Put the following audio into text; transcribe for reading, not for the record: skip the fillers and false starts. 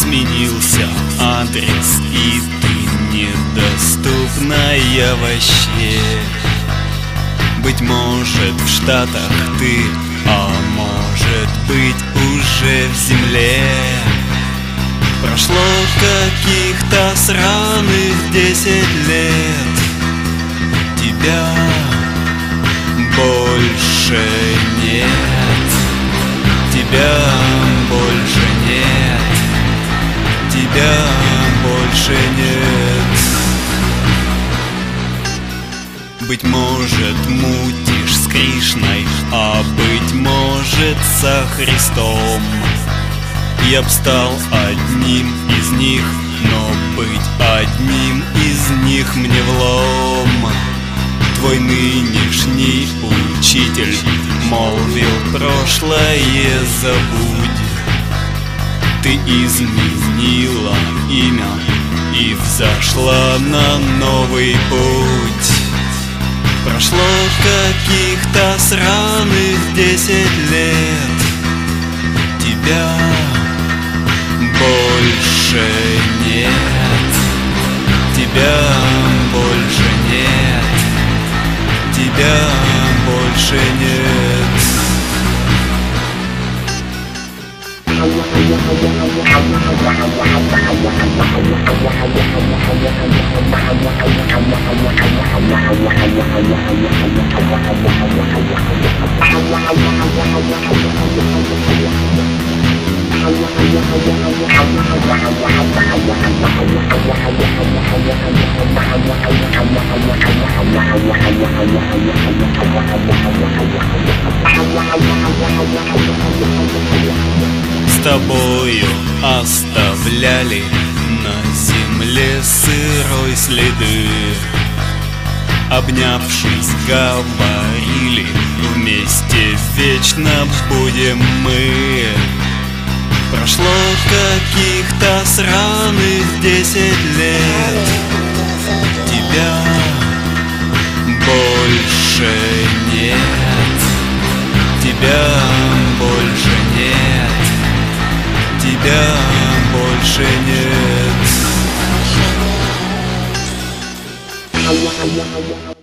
Сменился адрес, и ты недоступная вообще. Быть может, в Штатах ты, а может быть, уже в земле. Прошло каких-то сраных 10 лет. Тебя больше нет. Тебя больше нет. Тебя больше нет. Быть может, мутишь с Кришной, а быть может, со Христом. Я б стал одним из них, но быть одним из них мне влом. Твой нынешний учитель молвил: прошлое забудь. Ты изменила имя и взошла на новый путь. Прошло каких-то сраных 10 лет. Тебя больше нет. Тебя больше нет. Тебя больше нет. С тобою оставляли на земле сырой следы. Обнявшись, говорили: вместе вечно будем мы. Прошло каких-то сраных 10 лет. Тебя больше нет. Тебя больше нет. Тебя больше нет.